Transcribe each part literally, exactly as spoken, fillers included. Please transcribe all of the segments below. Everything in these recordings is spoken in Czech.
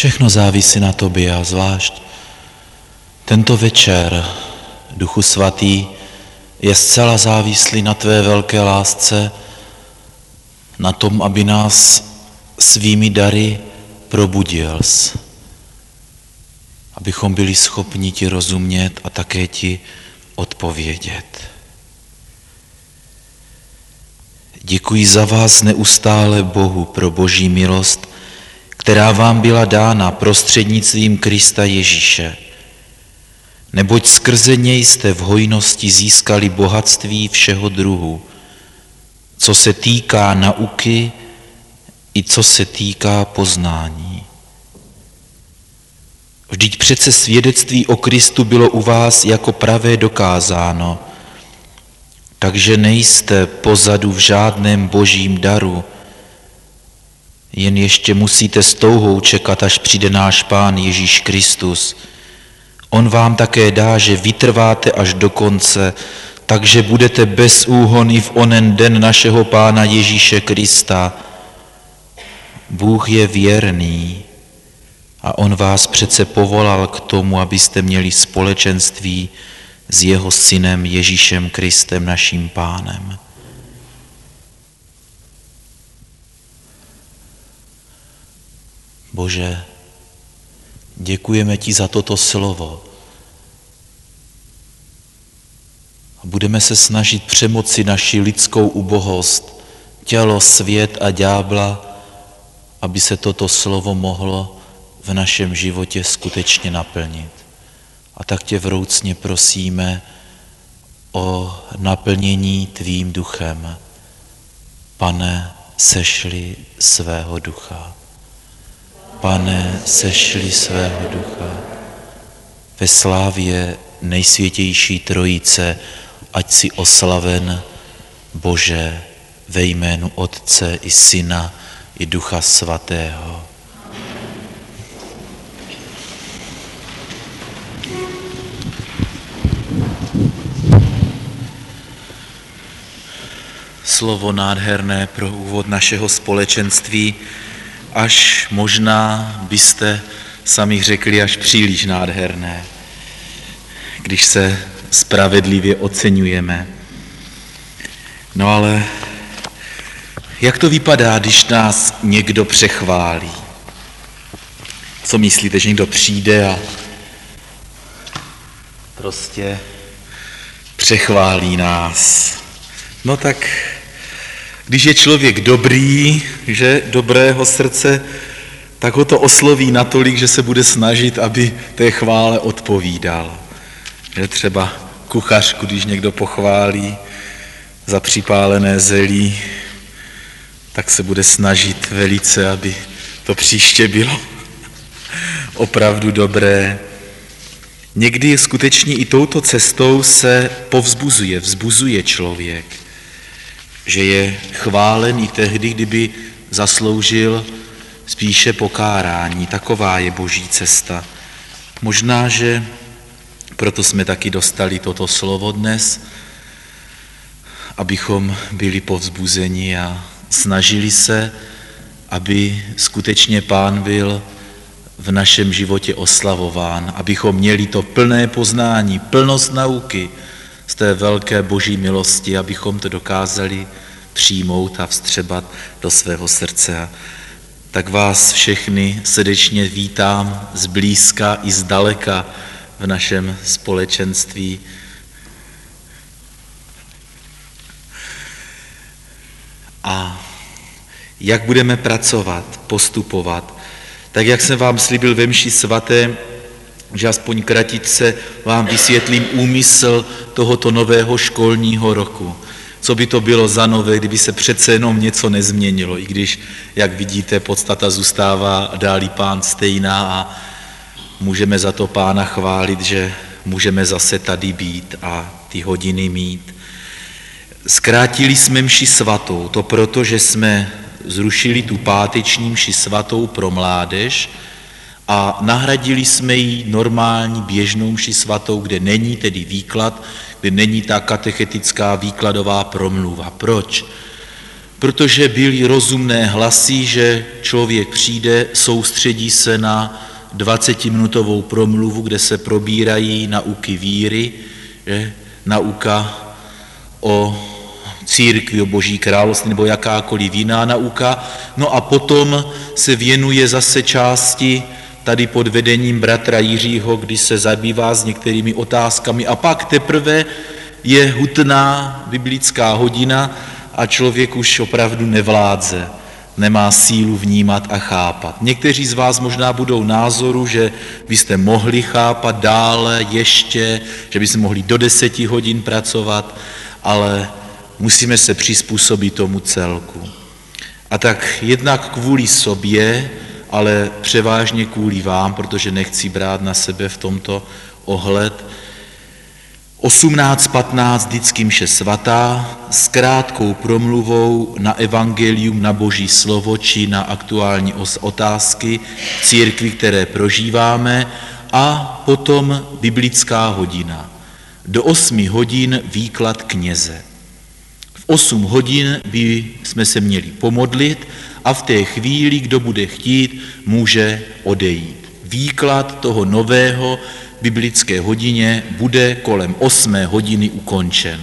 Všechno závisí na tobě a zvlášť tento večer, Duchu Svatý, je zcela závislý na tvé velké lásce, na tom, aby nás svými dary probudils, abychom byli schopni ti rozumět a také ti odpovědět. Děkuji za vás neustále Bohu pro Boží milost, která vám byla dána prostřednictvím Krista Ježíše. Neboť skrze něj jste v hojnosti získali bohatství všeho druhu, co se týká nauky i co se týká poznání. Vždyť přece svědectví o Kristu bylo u vás jako pravé dokázáno, takže nejste pozadu v žádném božím daru, jen ještě musíte s touhou čekat, až přijde náš Pán Ježíš Kristus. On vám také dá, že vytrváte až do konce, takže budete bez úhony v onen den našeho Pána Ježíše Krista. Bůh je věrný a on vás přece povolal k tomu, abyste měli společenství s jeho synem Ježíšem Kristem, naším Pánem. Bože, děkujeme ti za toto slovo. A budeme se snažit přemoci naši lidskou ubohost, tělo, svět a ďábla, aby se toto slovo mohlo v našem životě skutečně naplnit. A tak tě vroucně prosíme o naplnění tvým duchem. Pane, sešli svého ducha. Pane, sešli svého ducha. Ve slávě nejsvětější Trojice, ať si oslaven, Bože, ve jménu Otce i Syna i Ducha Svatého. Slovo nádherné pro úvod našeho společenství, až možná byste sami řekli až příliš nádherné, když se spravedlivě oceňujeme. No ale jak to vypadá, když nás někdo přechválí? Co myslíte, že někdo přijde a prostě přechválí nás? No tak, když je člověk dobrý, že dobrého srdce, tak ho to osloví natolik, že se bude snažit, aby té chvále odpovídal. Že třeba kuchařku, když někdo pochválí za připálené zelí, tak se bude snažit velice, aby to příště bylo opravdu dobré. Někdy skutečně i touto cestou se povzbuzuje, vzbuzuje člověk, že je chválen i tehdy, kdyby zasloužil spíše pokárání. Taková je Boží cesta. Možná, že proto jsme taky dostali toto slovo dnes, abychom byli povzbuzeni a snažili se, aby skutečně Pán byl v našem životě oslavován, abychom měli to plné poznání, plnost nauky z té velké Boží milosti, abychom to dokázali přijmout a vstřebat do svého srdce. A tak vás všechny srdečně vítám zblízka i zdaleka v našem společenství. A jak budeme pracovat, postupovat, tak jak jsem vám slíbil ve mši svaté, že aspoň kratičce vám vysvětlím úmysl tohoto nového školního roku. Co by to bylo za nové, kdyby se přece jenom něco nezměnilo, i když, jak vidíte, podstata zůstává dálí Pán stejná a můžeme za to Pána chválit, že můžeme zase tady být a ty hodiny mít. Zkrátili jsme mši svatou, to proto, že jsme zrušili tu páteční mši svatou pro mládež a nahradili jsme ji normální běžnou mši svatou, kde není tedy výklad, kde není ta katechetická výkladová promluva. Proč? protože byly rozumné hlasy, že člověk přijde, soustředí se na dvacetiminutovou promluvu, kde se probírají nauky víry, že? Nauka o církvi, o Boží království nebo jakákoliv jiná nauka. No a potom se věnuje zase části tady pod vedením bratra Jiřího, kdy se zabývá s některými otázkami a pak teprve je hutná biblická hodina a člověk už opravdu nevládze, nemá sílu vnímat a chápat. Někteří z vás možná budou názoru, že byste mohli chápat dále ještě, že byste mohli do deseti hodin pracovat, ale musíme se přizpůsobit tomu celku. A tak jednak kvůli sobě, ale převážně kvůli vám, protože nechci brát na sebe v tomto ohled, osmnáct patnáct vždycky mše svatá s krátkou promluvou na evangelium, na Boží slovo či na aktuální otázky církvi, které prožíváme, a potom biblická hodina. Do osmi hodin výklad kněze. V osm hodin by jsme se měli pomodlit a v té chvíli, kdo bude chtít, může odejít. Výklad toho nového biblické hodině bude kolem osmé hodiny ukončen.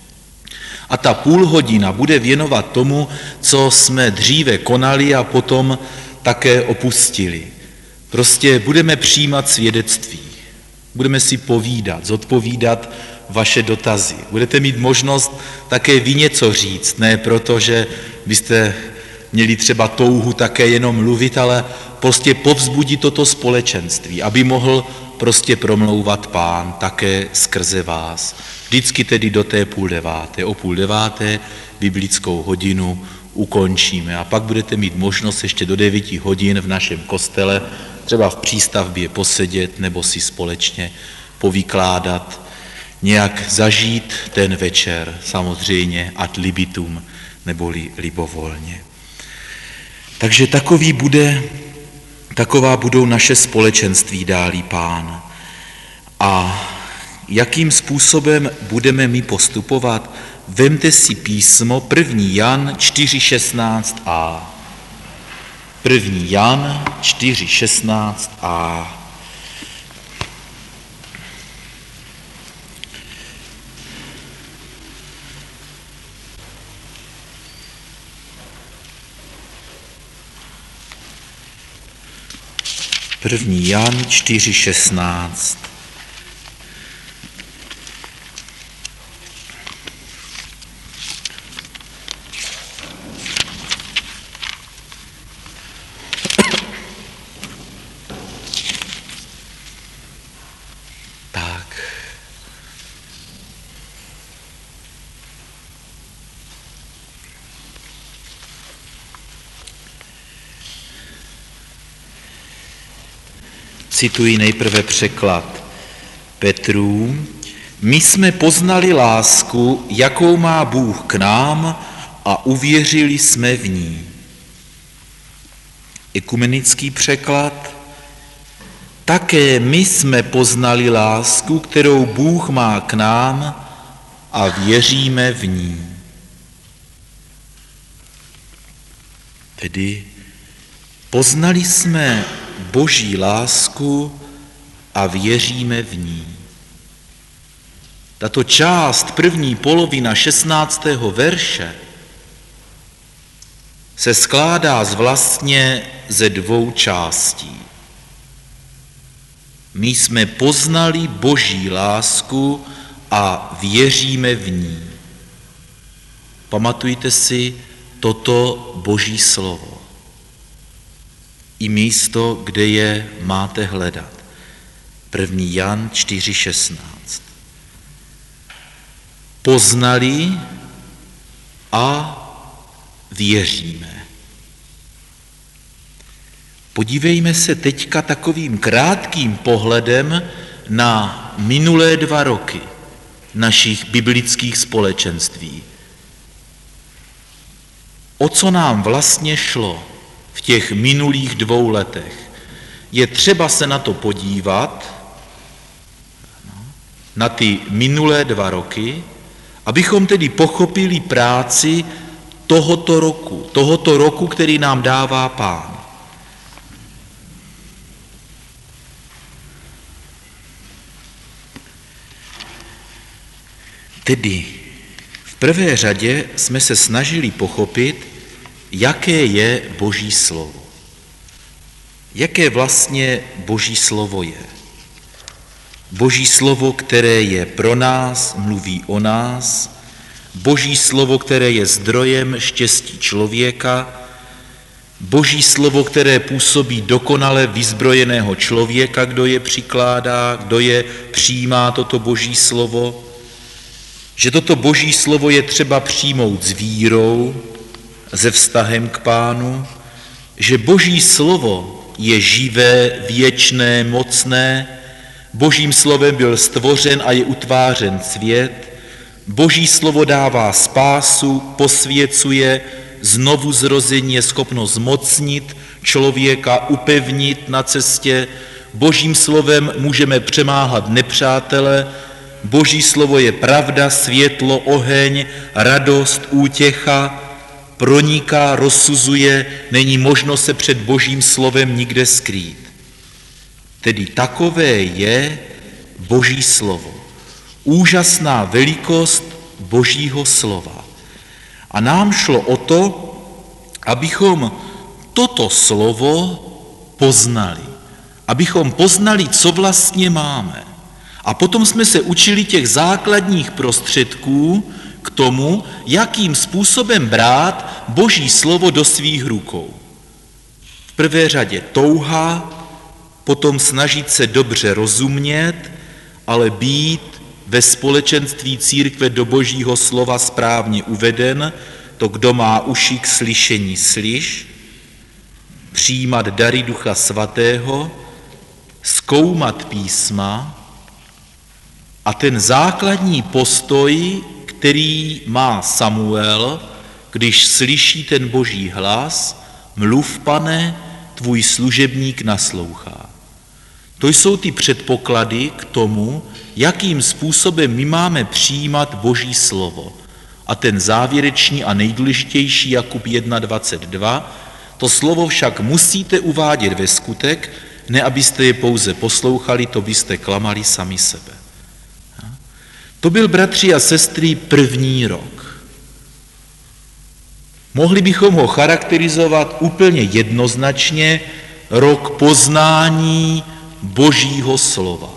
A ta půl hodina bude věnovat tomu, co jsme dříve konali a potom také opustili. Prostě budeme přijímat svědectví, budeme si povídat, zodpovídat vaše dotazy. Budete mít možnost také vy něco říct, ne proto, že byste měli třeba touhu také jenom mluvit, ale prostě povzbudit toto společenství, aby mohl prostě promlouvat Pán také skrze vás. Vždycky tedy do té půl deváté. O půl deváté biblickou hodinu ukončíme a pak budete mít možnost ještě do devíti hodin v našem kostele třeba v přístavbě posedět nebo si společně povykládat, nějak zažít ten večer, samozřejmě ad libitum, neboli libovolně. Takže takový bude, taková budou naše společenství, dálí Pán. A jakým způsobem budeme my postupovat? Vemte si písmo první Jan čtyři šestnáct a. první Jan čtyři šestnáct a. první Jan čtyři šestnáct. Tak. Cituji nejprve překlad Petrův. My jsme poznali lásku, jakou má Bůh k nám a uvěřili jsme v ní. Ekumenický překlad. Také my jsme poznali lásku, kterou Bůh má k nám a věříme v ní. Tedy poznali jsme Boží lásku a věříme v ní. Tato část, první polovina šestnáctého verše, se skládá z vlastně ze dvou částí. My jsme poznali Boží lásku a věříme v ní. Pamatujte si toto Boží slovo. I místo, kde je máte hledat. první Jan čtyři šestnáct. Poznali a věříme. Podívejme se teďka takovým krátkým pohledem na minulé dva roky našich biblických společenství. O co nám vlastně šlo v těch minulých dvou letech? Je třeba se na to podívat, na ty minulé dva roky, abychom tedy pochopili práci tohoto roku, tohoto roku, který nám dává Pán. Tedy v prvé řadě jsme se snažili pochopit, jaké je Boží slovo. Jaké vlastně Boží slovo je. Boží slovo, které je pro nás, mluví o nás, Boží slovo, které je zdrojem štěstí člověka, Boží slovo, které působí dokonale vyzbrojeného člověka, kdo je přikládá, kdo je přijímá toto Boží slovo, že toto Boží slovo je třeba přijmout s vírou, se vztahem k Pánu, že Boží slovo je živé, věčné, mocné, Božím slovem byl stvořen a je utvářen svět, Boží slovo dává spásu, posvěcuje, znovu zrození je schopno zmocnit člověka, upevnit na cestě, Božím slovem můžeme přemáhat nepřátele, Boží slovo je pravda, světlo, oheň, radost, útěcha, proniká, rozsuzuje, není možno se před Božím slovem nikde skrýt. Tedy takové je Boží slovo. Úžasná velikost Božího slova. A nám šlo o to, abychom toto slovo poznali. Abychom poznali, co vlastně máme. A potom jsme se učili těch základních prostředků k tomu, jakým způsobem brát Boží slovo do svých rukou. V prvé řadě touha, potom snažit se dobře rozumět, ale být ve společenství církve do Božího slova správně uveden, to, kdo má uši k slyšení, slyš, přijímat dary Ducha Svatého, zkoumat písma a ten základní postoj, který má Samuel, když slyší ten Boží hlas, mluv, Pane, tvůj služebník naslouchá. To jsou ty předpoklady k tomu, jakým způsobem my máme přijímat Boží slovo. A ten závěrečný a nejdůležitější Jakub jedna dvacet dva, to slovo však musíte uvádět ve skutek, ne abyste je pouze poslouchali, to byste klamali sami sebe. To byl, bratři a sestry, první rok. Mohli bychom ho charakterizovat úplně jednoznačně rok poznání Božího slova.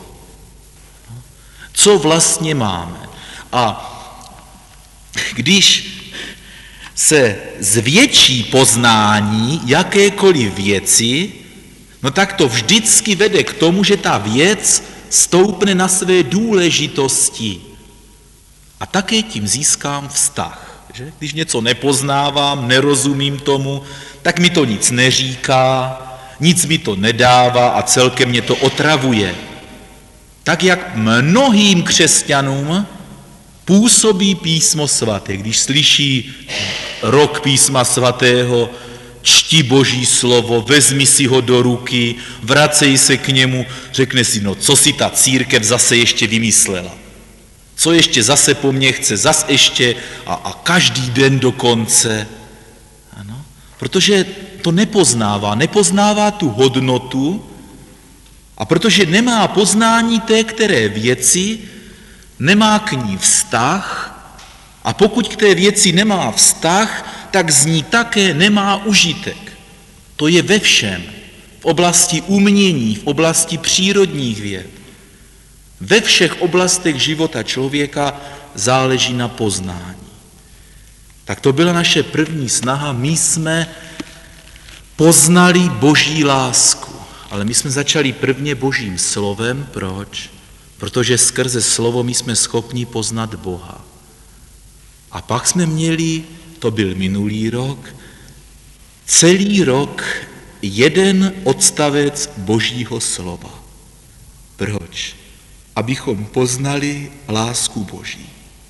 Co vlastně máme? A když se zvětší poznání jakékoliv věci, no tak to vždycky vede k tomu, že ta věc stoupne na své důležitosti. A také tím získám vztah. Že? Když něco nepoznávám, nerozumím tomu, tak mi to nic neříká, nic mi to nedává a celkem mě to otravuje. Tak jak mnohým křesťanům působí písmo svaté. Když slyší rok písma svatého, čti Boží slovo, vezmi si ho do ruky, vracej se k němu, řekne si, no co si ta církev zase ještě vymyslela. Co ještě zase po mně chce, zas ještě a, a každý den dokonce. Ano? Protože to nepoznává, nepoznává tu hodnotu a protože nemá poznání té které věci, nemá k ní vztah a pokud k té věci nemá vztah, tak z ní také nemá užitek. To je ve všem. V oblasti umění, v oblasti přírodních věd. Ve všech oblastech života člověka záleží na poznání. Tak to byla naše první snaha. My jsme poznali Boží lásku, ale my jsme začali prvně Božím slovem. Proč? Protože skrze slovo my jsme schopni poznat Boha. A pak jsme měli, to byl minulý rok, celý rok jeden odstavec Božího slova. Proč? Abychom poznali lásku Boží.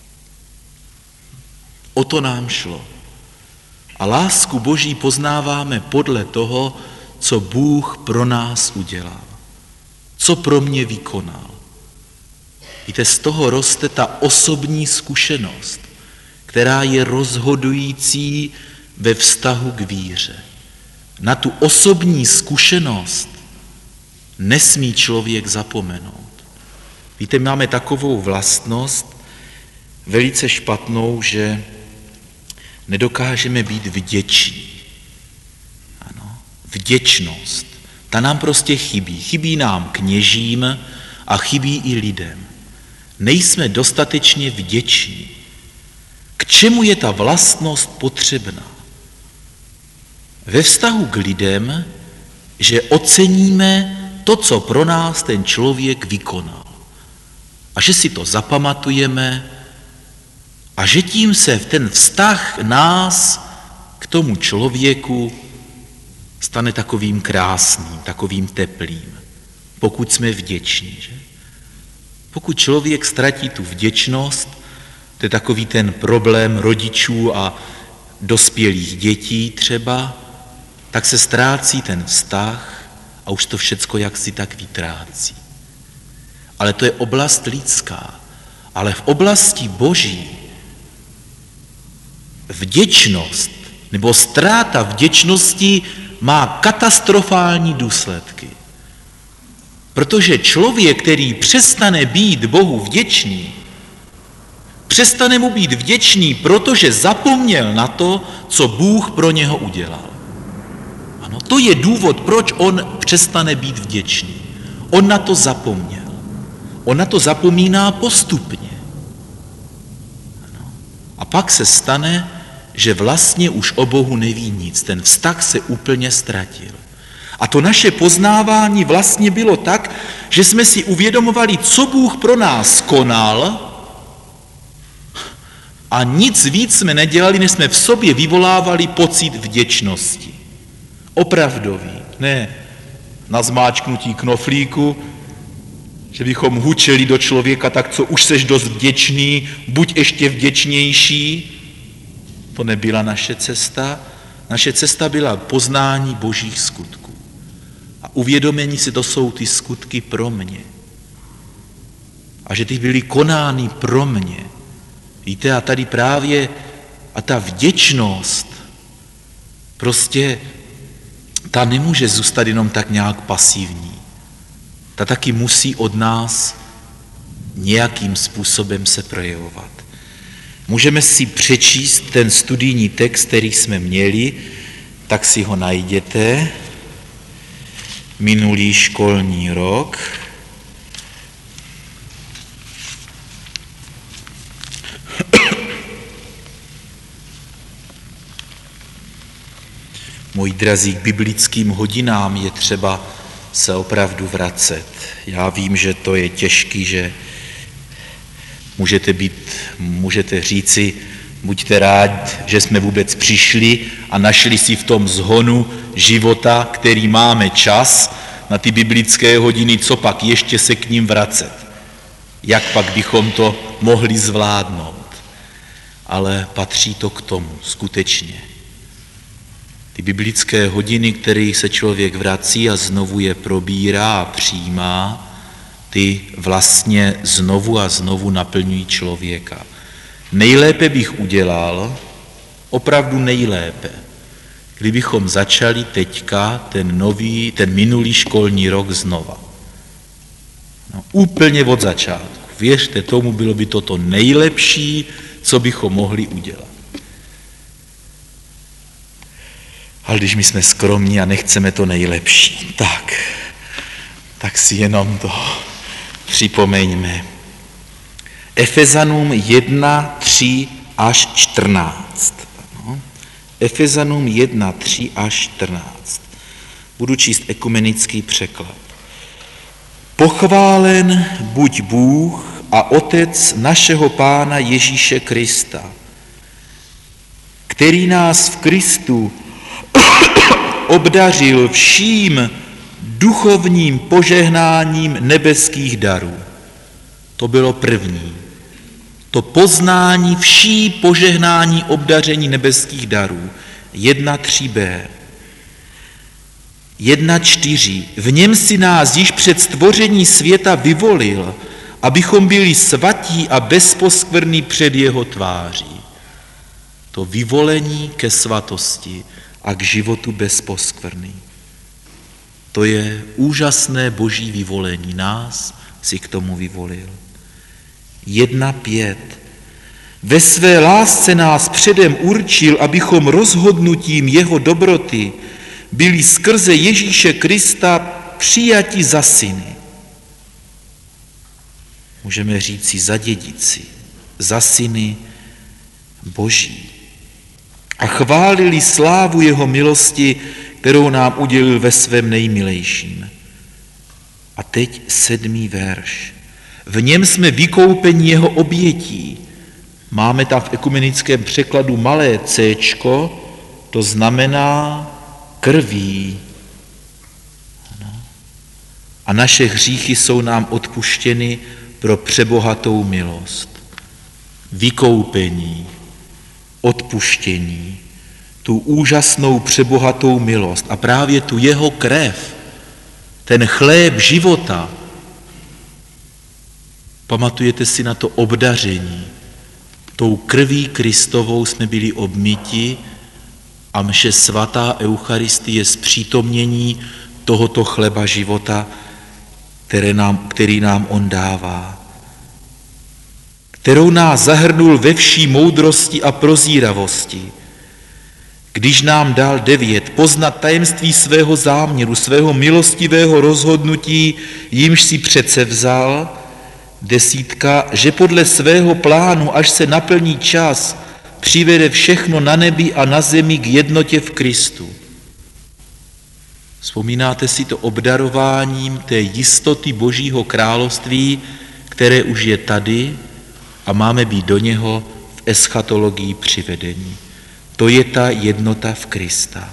O to nám šlo. A lásku Boží poznáváme podle toho, co Bůh pro nás udělal. Co pro mě vykonal. Víte, z toho roste ta osobní zkušenost, která je rozhodující ve vztahu k víře. Na tu osobní zkušenost nesmí člověk zapomenout. Víte, máme takovou vlastnost, velice špatnou, že nedokážeme být vděční. Ano, vděčnost. Ta nám prostě chybí. Chybí nám kněžím a chybí i lidem. Nejsme dostatečně vděční. K čemu je ta vlastnost potřebná? Ve vztahu k lidem, že oceníme to, co pro nás ten člověk vykonal. A že si to zapamatujeme a že tím se ten vztah nás k tomu člověku stane takovým krásným, takovým teplým, pokud jsme vděční. Že? Pokud člověk ztratí tu vděčnost, to je takový ten problém rodičů a dospělých dětí třeba, tak se ztrácí ten vztah a už to všecko jaksi tak vytrácí. Ale to je oblast lidská. Ale v oblasti Boží vděčnost nebo ztráta vděčnosti má katastrofální důsledky. Protože člověk, který přestane být Bohu vděčný, přestane mu být vděčný, protože zapomněl na to, co Bůh pro něho udělal. Ano, to je důvod, proč on přestane být vděčný. On na to zapomněl. On na to zapomíná postupně. Ano. A pak se stane, že vlastně už o Bohu neví nic. Ten vztah se úplně ztratil. A to naše poznávání vlastně bylo tak, že jsme si uvědomovali, co Bůh pro nás konal, a nic víc jsme nedělali, než jsme v sobě vyvolávali pocit vděčnosti. Opravdový, ne na zmáčknutí knoflíku, že bychom hučeli do člověka, tak co už seš dost vděčný, buď ještě vděčnější. To nebyla naše cesta. Naše cesta byla poznání Božích skutků. A uvědomení si, to jsou ty skutky pro mě. A že ty byly konány pro mě. Víte, a tady právě a ta vděčnost prostě ta nemůže zůstat jenom tak nějak pasivní. Ta taky musí od nás nějakým způsobem se projevovat. Můžeme si přečíst ten studijní text, který jsme měli, tak si ho najděte. Minulý školní rok. Moji drazí, k biblickým hodinám je třeba se opravdu vracet. Já vím, že to je těžký, že můžete být, můžete říci, buďte rád, že jsme vůbec přišli a našli si v tom zhonu života, který máme čas, na ty biblické hodiny, co pak ještě se k ním vracet. Jak pak bychom to mohli zvládnout. Ale patří to k tomu, skutečně. Ty biblické hodiny, kterých se člověk vrací a znovu je probírá a přijímá, ty vlastně znovu a znovu naplňují člověka. Nejlépe bych udělal, opravdu nejlépe, kdybychom začali teďka ten nový, ten minulý školní rok znova. No, úplně od začátku. Věřte tomu, bylo by to to nejlepší, co bychom mohli udělat. Ale když my jsme skromní a nechceme to nejlepší, tak, tak si jenom to připomeňme. Efezanům jedna, tři až čtrnáct. No. Efezanům jedna, tři až čtrnáct. Budu číst ekumenický překlad. Pochválen buď Bůh a Otec našeho Pána Ježíše Krista, který nás v Kristu obdařil vším duchovním požehnáním nebeských darů. To bylo první. To poznání vší požehnání obdaření nebeských darů. jedna tři b. jedna čtyři. V něm si nás již před stvoření světa vyvolil, abychom byli svatí a bezposkvrnní před jeho tváří. To vyvolení ke svatosti a k životu bez poskvrny. To je úžasné boží vyvolení. Nás si k tomu vyvolil. Jedna pět. Ve své lásce nás předem určil, abychom rozhodnutím jeho dobroty byli skrze Ježíše Krista přijati za syny. Můžeme říci za dědici, za syny boží. A chválili slávu jeho milosti, kterou nám udělil ve svém nejmilejším. A teď sedmý verš. V něm jsme vykoupeni jeho obětí. Máme tam v ekumenickém překladu malé céčko, to znamená krví. A naše hříchy jsou nám odpuštěny pro přebohatou milost. Vykoupení, odpuštění, tu úžasnou přebohatou milost a právě tu jeho krev, ten chléb života. Pamatujete si na to obdaření. Tou krví Kristovou jsme byli obmyti a mše svatá Eucharistie zpřítomnění tohoto chleba života, které nám, který nám on dává. Kterou nás zahrnul ve vší moudrosti a prozíravosti, když nám dal devět, poznat tajemství svého záměru, svého milostivého rozhodnutí, jimž si přece vzal, desítka, že podle svého plánu, až se naplní čas, přivede všechno na nebi a na zemi k jednotě v Kristu. Vzpomínáte si to obdarováním té jistoty Božího království, které už je tady a máme být do něho v eschatologii přivedení. To je ta jednota v Krista.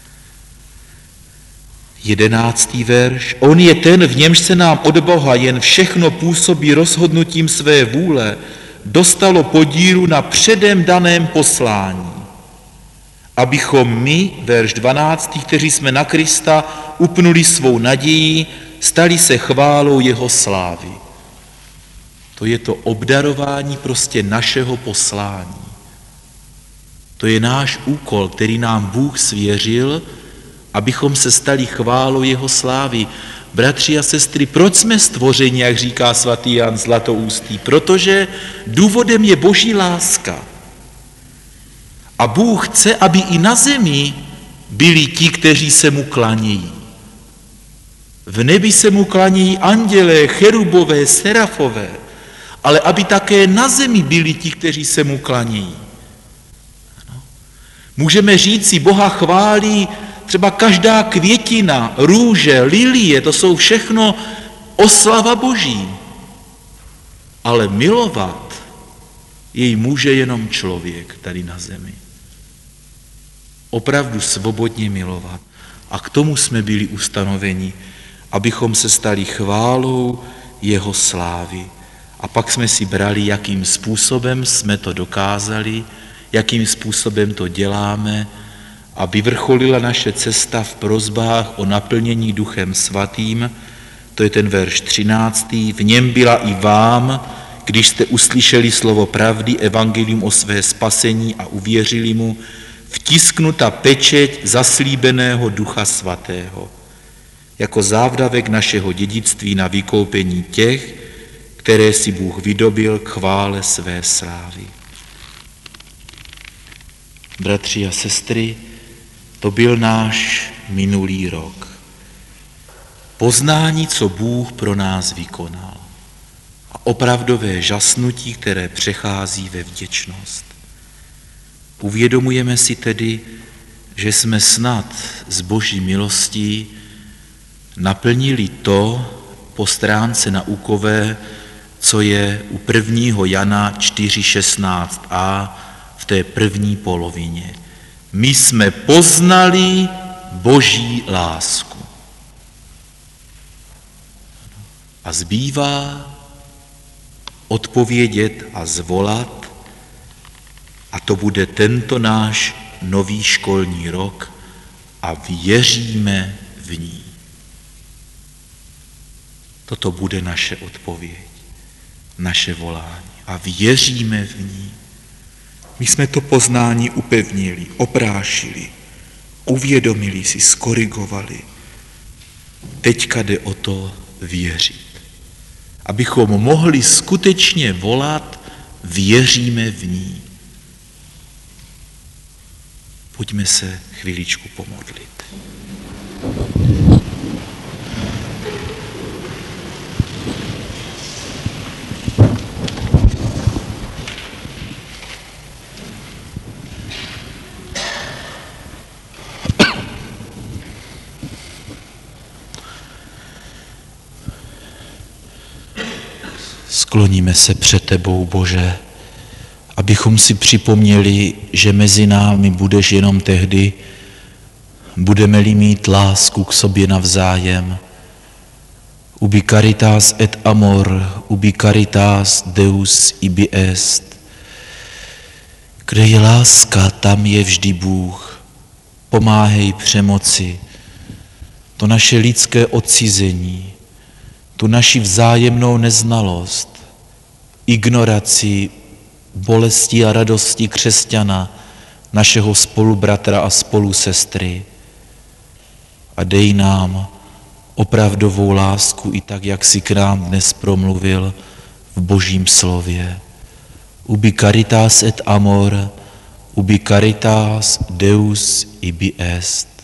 Jedenáctý verš. On je ten, v němž se nám od Boha jen všechno působí rozhodnutím své vůle, dostalo podílu na předem daném poslání, abychom my, verš dvanáctý, kteří jsme na Krista upnuli svou naději, stali se chválou jeho slávy. To je to obdarování prostě našeho poslání. To je náš úkol, který nám Bůh svěřil, abychom se stali chválou jeho slávy. Bratři a sestry, proč jsme stvořeni, jak říká svatý Jan Zlatoustý? Protože důvodem je Boží láska. A Bůh chce, aby i na zemi byli ti, kteří se mu klanějí. V nebi se mu klanějí andělé, cherubové, serafové, ale aby také na zemi byli ti, kteří se mu klanějí. Můžeme říci, Boha chválí třeba každá květina, růže, lilie, to jsou všechno oslava Boží. Ale milovat jej může jenom člověk tady na zemi. Opravdu svobodně milovat. A k tomu jsme byli ustanoveni, abychom se stali chválou jeho slávy. A pak jsme si brali, jakým způsobem jsme to dokázali, jakým způsobem to děláme, a vyvrcholila naše cesta v prosbách o naplnění Duchem Svatým, to je ten verš třináctý. V něm byla i vám, když jste uslyšeli slovo pravdy, evangelium o své spasení a uvěřili mu, vtisknuta pečeť zaslíbeného Ducha Svatého, jako závdavek našeho dědictví na vykoupení těch, které si Bůh vydobil k chvále své slávy. Bratři a sestry, to byl náš minulý rok. Poznání, co Bůh pro nás vykonal. A opravdové žasnutí, které přechází ve vděčnost. Uvědomujeme si tedy, že jsme snad z Boží milostí naplnili to po stránce naukové, co je u prvního Jana čtyři šestnáct a v té první polovině. My jsme poznali Boží lásku. A zbývá odpovědět a zvolat, a to bude tento náš nový školní rok, a věříme v ní. Toto bude naše odpověď, naše volání. A věříme v ní. My jsme to poznání upevnili, oprášili, uvědomili si, skorigovali. Teďka jde o to věřit. Abychom mohli skutečně volat, věříme v ní. Pojďme se chviličku pomodlit. Skloníme se před tebou, Bože, abychom si připomněli, že mezi námi budeš jenom tehdy, budeme-li mít lásku k sobě navzájem. Ubi caritas et amor, ubi caritas Deus ibi est. Kde je láska, tam je vždy Bůh. Pomáhej přemoci, to naše lidské odcizení, tu naši vzájemnou neznalost, ignoraci, bolesti a radosti křesťana, našeho spolubratra a spolusestry. A dej nám opravdovou lásku i tak, jak jsi k nám dnes promluvil v Božím slově. Ubi caritas et amor, ubi caritas Deus ibi est.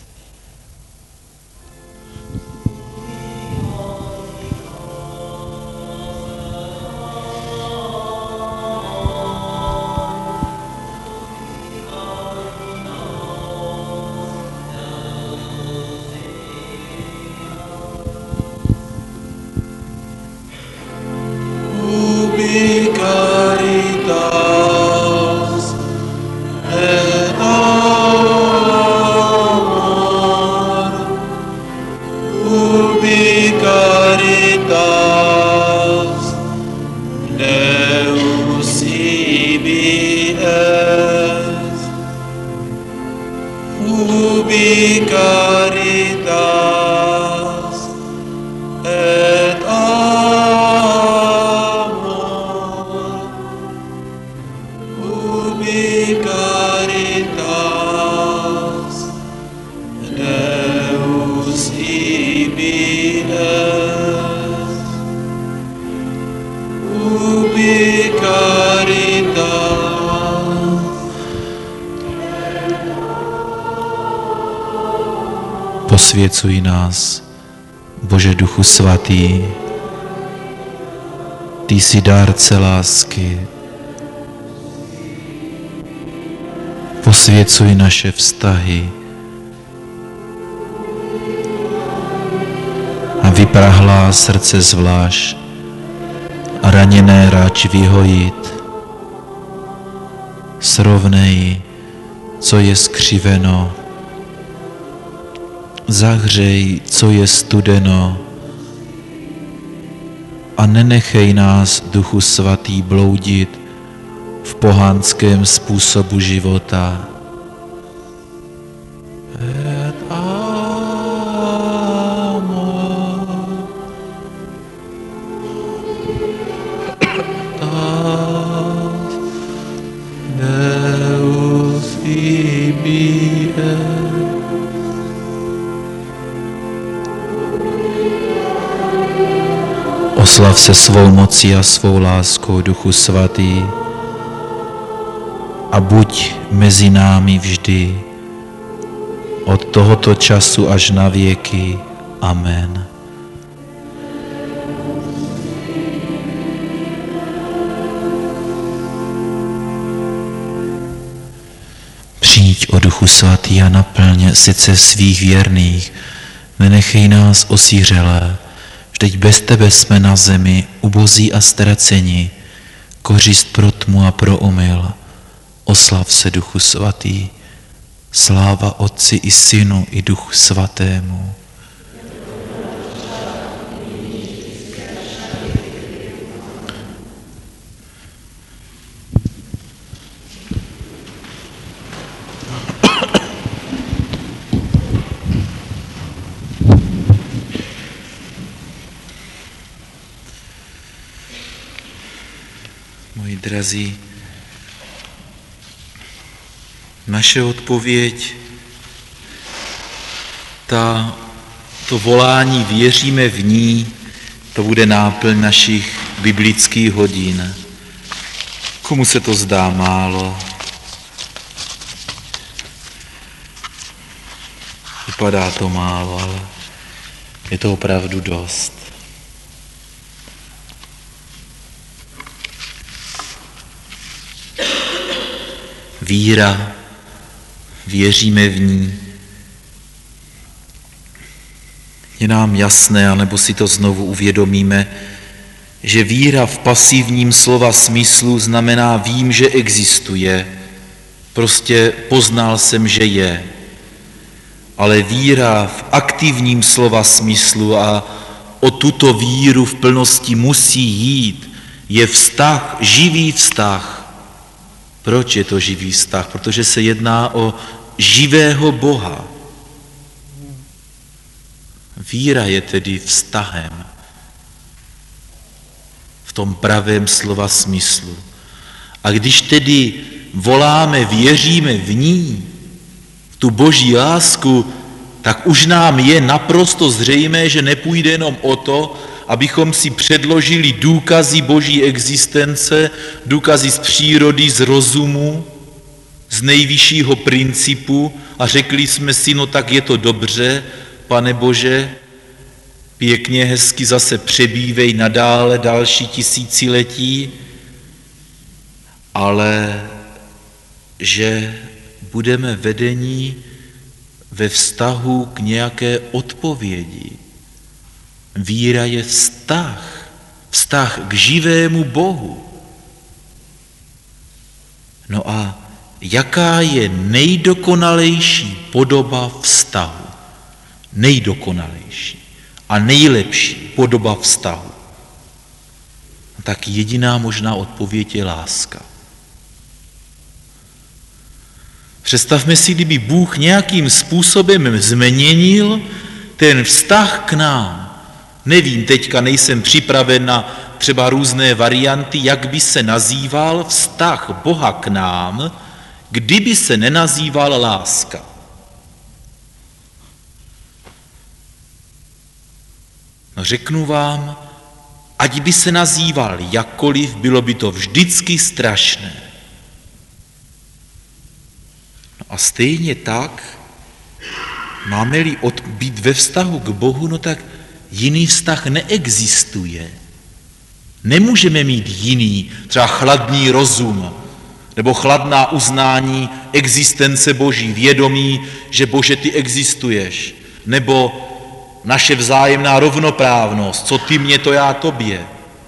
Posvěcuj nás, Bože Duchu Svatý, ty jsi dárce lásky. Posvěcuj naše vztahy a vyprahlá srdce zvlášť a raněné ráč vyhojit. Srovnej, co je skřiveno, zahřej, co je studeno, a nenechej nás, Duchu Svatý, bloudit v pohánském způsobu života. Et amor, Deus ibi est. Oslav se svou mocí a svou láskou, Duchu Svatý, a buď mezi námi vždy, od tohoto času až na věky. Amen. Přijď, o Duchu Svatý, a naplň srdce svých věrných, nenechej nás osířelé. Vždyť bez tebe jsme na zemi, ubozí a ztraceni, kořist pro tmu a pro omyl. Oslav se, Duchu Svatý, sláva Otci i Synu i Duchu Svatému. Moji drazí, naše odpověď, ta, to volání věříme v ní, to bude náplň našich biblických hodin. Komu se to zdá málo? Vypadá to málo, ale je to opravdu dost. Víra, věříme v ní. Je nám jasné, anebo si to znovu uvědomíme, že víra v pasivním slova smyslu znamená vím, že existuje, prostě poznal jsem, že je. Ale víra v aktivním slova smyslu, a o tuto víru v plnosti musí jít, je vztah, živý vztah. Proč je to živý vztah? Protože se jedná o živého Boha. Víra je tedy vztahem v tom pravém slova smyslu. A když tedy voláme, věříme v ní, v tu boží lásku, tak už nám je naprosto zřejmé, že nepůjde jenom o to, abychom si předložili důkazy boží existence, důkazy z přírody, z rozumu, z nejvyššího principu a řekli jsme si, no tak je to dobře, Pane Bože, pěkně, hezky zase přebývej nadále další tisíciletí, ale že budeme vedeni ve vztahu k nějaké odpovědi. Víra je vztah, vztah k živému Bohu. No a jaká je nejdokonalejší podoba vztahu? Nejdokonalejší a nejlepší podoba vztahu. Tak jediná možná odpověď je láska. Představme si, kdyby Bůh nějakým způsobem změnil ten vztah k nám. Nevím, teďka nejsem připraven na třeba různé varianty, jak by se nazýval vztah Boha k nám, kdyby se nenazýval láska. No řeknu vám, ať by se nazýval jakkoliv, bylo by to vždycky strašné. No a stejně tak, máme-li být ve vztahu k Bohu, no tak jiný vztah neexistuje. Nemůžeme mít jiný, třeba chladný rozum, nebo chladná uznání existence Boží, vědomí, že Bože, ty existuješ, nebo naše vzájemná rovnoprávnost, co ty mě, to já tobě,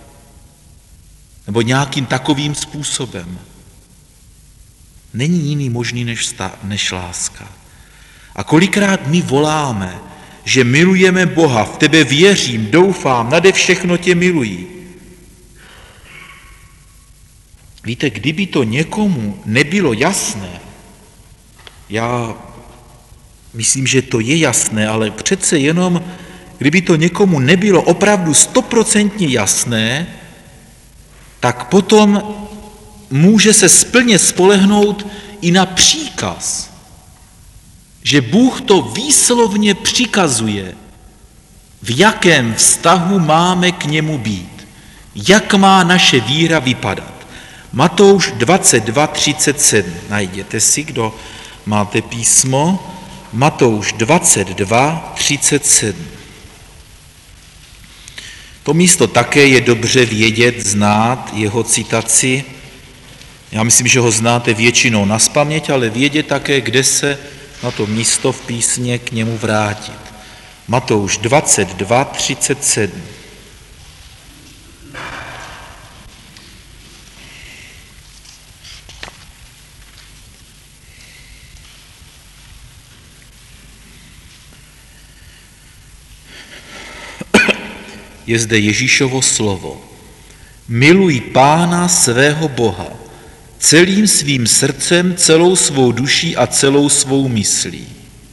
nebo nějakým takovým způsobem. Není jiný možný než, sta- než láska. A kolikrát my voláme, že milujeme Boha, v tebe věřím, doufám, nade všechno tě miluji. Víte, kdyby to někomu nebylo jasné, já myslím, že to je jasné, ale přece jenom, kdyby to někomu nebylo opravdu stoprocentně jasné, tak potom může se plně spolehnout i na příkaz, že Bůh to výslovně přikazuje, v jakém vztahu máme k němu být, jak má naše víra vypadat. Matouš dvacet dva třicet sedm, najděte si, kdo máte písmo, Matouš dvacet dva třicet sedm. To místo také je dobře vědět, znát jeho citaci. Já myslím, že ho znáte většinou nazpaměť, ale vědět také, kde se na to místo v písně k němu vrátit. Matouš dvacet dva třicet sedm. Je zde Ježíšovo slovo. Miluj Pána svého Boha celým svým srdcem, celou svou duší a celou svou myslí.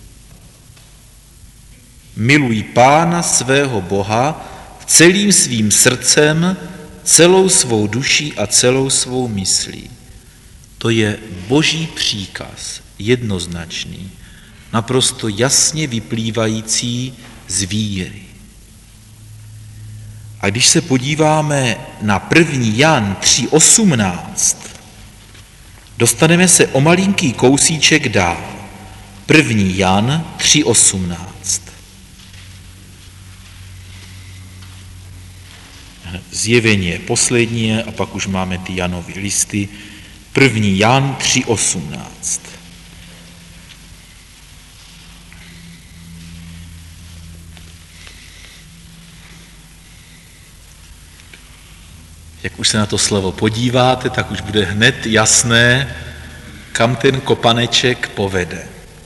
Miluj Pána svého Boha celým svým srdcem, celou svou duší a celou svou myslí. To je Boží příkaz. jednoznačný, naprosto jasně vyplývající z víry. A když se podíváme na první Jan tři osmnáct, dostaneme se o malinký kousíček dál. první Jan tři osmnáct. Zjevení je poslední a pak už máme ty Janovy listy. první Jan tři osmnáct. Jak už se na to slovo podíváte, tak už bude hned jasné, kam ten kopaneček povede.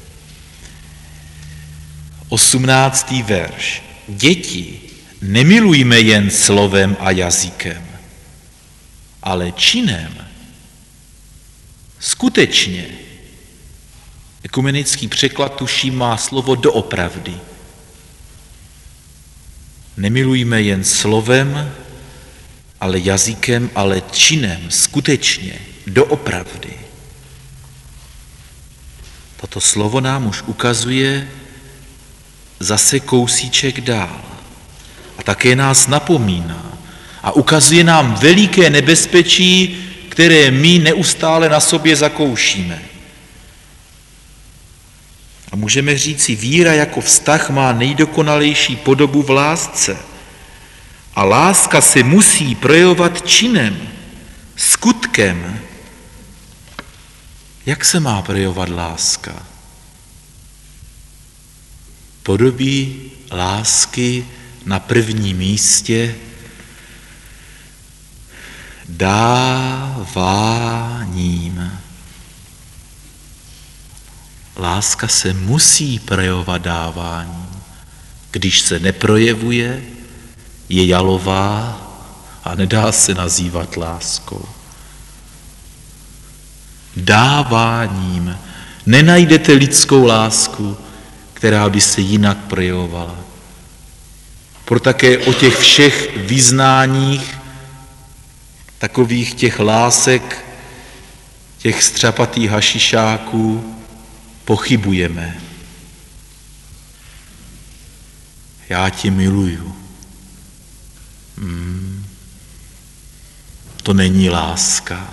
Osmnáctý verš. Děti, nemilujme jen slovem a jazykem, ale činem. Skutečně. Ekumenický překlad tuším má slovo doopravdy. Nemilujme jen slovem, ale jazykem, ale činem, skutečně, doopravdy. Toto slovo nám už ukazuje zase kousíček dál. A také nás napomíná a ukazuje nám veliké nebezpečí, které my neustále na sobě zakoušíme. A můžeme říci, víra jako vztah má nejdokonalejší podobu v lásce. A láska se musí projevovat činem, skutkem. Jak se má projevovat láska? Podobí lásky na prvním místě dáváním. Láska se musí projevovat dáváním. Když se neprojevuje, je jalová a nedá se nazývat láskou. Dáváním nenajdete lidskou lásku, která by se jinak projevovala. Pro také o těch všech vyznáních, takových těch lásek, těch střapatých hašišáků pochybujeme. Já tě miluju. Hmm. To není láska.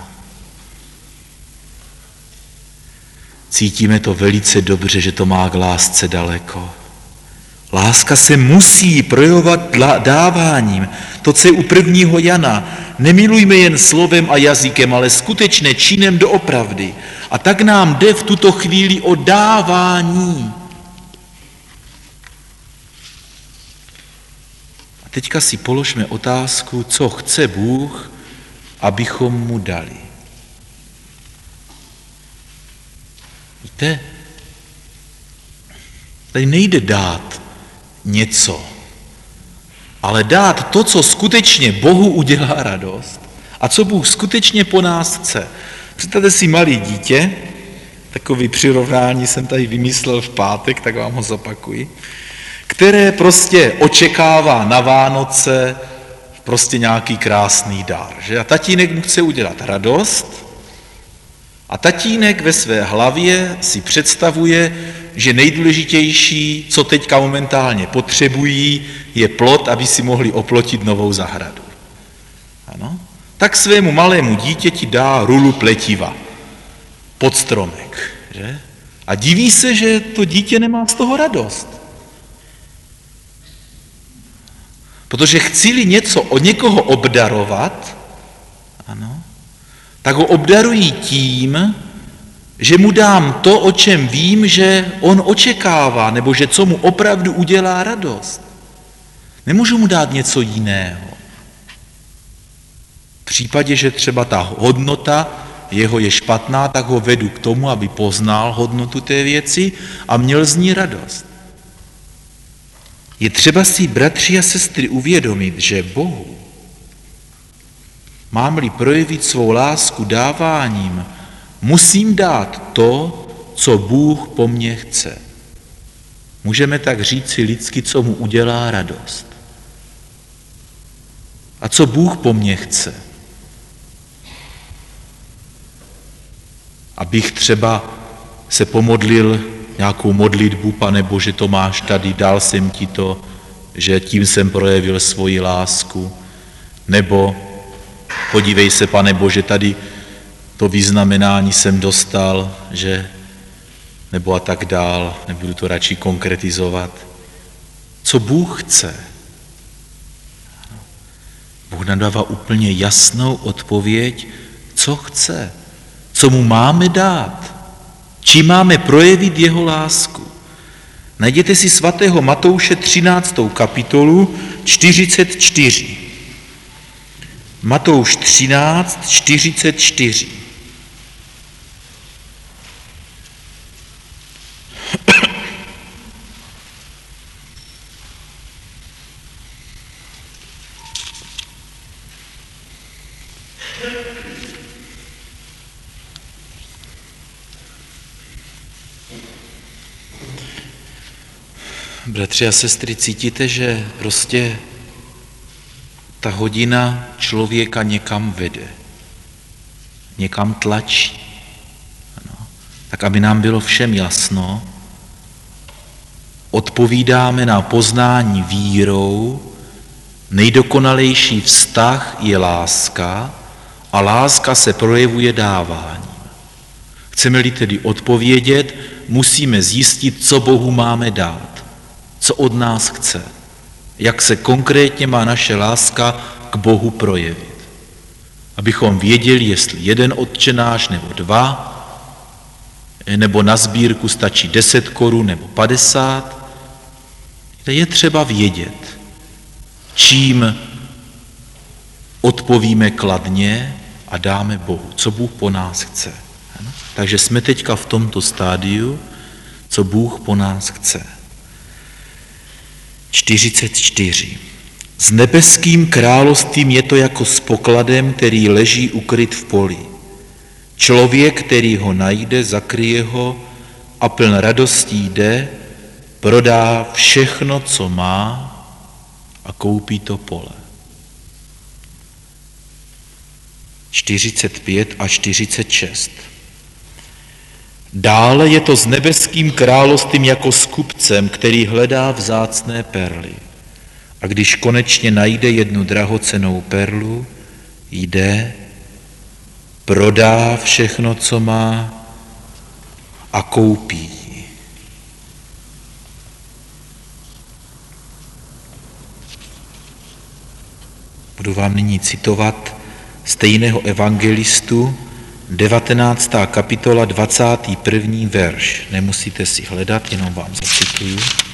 Cítíme to velice dobře, že to má k lásce daleko. Láska se musí projevovat dáváním. To, co je u prvního Jana. Nemilujme jen slovem a jazykem, ale skutečně činem doopravdy. A tak nám jde v tuto chvíli o dávání. A teďka si položme otázku, co chce Bůh, abychom mu dali. Víte, tady nejde dát něco, ale dát to, co skutečně Bohu udělá radost a co Bůh skutečně po nás chce. Představte si malé dítě, takový přirovnání jsem tady vymyslel v pátek, tak vám ho zopakuji, které prostě očekává na Vánoce prostě nějaký krásný dar. Že? A tatínek mu chce udělat radost a tatínek ve své hlavě si představuje, že nejdůležitější, co teďka momentálně potřebují, je plot, aby si mohli oplotit novou zahradu. Ano? Tak svému malému dítěti dá rulu pletiva pod stromek. Že? A diví se, že to dítě nemá z toho radost. Protože chci-li něco od někoho obdarovat, ano, tak ho obdarují tím, že mu dám to, o čem vím, že on očekává, nebo že co mu opravdu udělá radost. Nemůžu mu dát něco jiného. V případě, že třeba ta hodnota jeho je špatná, tak ho vedu k tomu, aby poznal hodnotu té věci a měl z ní radost. Je třeba si, bratři a sestry, uvědomit, že Bohu, mám-li projevit svou lásku dáváním, musím dát to, co Bůh po mně chce. Můžeme tak říci lidsky, co mu udělá radost. A co Bůh po mně chce? Abych třeba se pomodlil nějakou modlitbu, Pane Bože, to máš tady, dal jsem ti to, že tím jsem projevil svoji lásku, nebo podívej se, Pane Bože, tady to vyznamenání jsem dostal, že nebo a tak dál, nebudu to radši konkretizovat. Co Bůh chce? Bůh nám dává úplně jasnou odpověď, co chce, co mu máme dát, čím máme projevit jeho lásku. Najděte si svatého Matouše třináctou kapitolu čtyřicet čtyři. Matouš třináct, čtyřicet čtyři. Bratři a sestry, cítíte, že prostě ta hodina člověka někam vede, někam tlačí. Ano. Tak aby nám bylo všem jasno, odpovídáme na poznání vírou, nejdokonalejší vztah je láska a láska se projevuje dáváním. Chceme-li tedy odpovědět, musíme zjistit, co Bohu máme dát, co od nás chce, jak se konkrétně má naše láska k Bohu projevit. Abychom věděli, jestli jeden otčenáš nebo dva, nebo na sbírku stačí deset korun nebo padesát. Je třeba vědět, čím odpovíme kladně a dáme Bohu, co Bůh po nás chce. Takže jsme teďka v tomto stádiu, co Bůh po nás chce. čtyřicet čtyři. S nebeským královstvím je to jako s pokladem, který leží ukryt v poli. Člověk, který ho najde, zakryje ho a pln radostí jde, prodá všechno, co má a koupí to pole. čtyřicet pět a čtyřicet šest. Dále je to s nebeským královstvím jako s kupcem, který hledá vzácné perly. A když konečně najde jednu drahocennou perlu, jde, prodá všechno, co má a koupí ji. Budu vám nyní citovat stejného evangelistu, devatenáctá kapitola, dvacátý první verš. Nemusíte si hledat, jenom vám zacituju.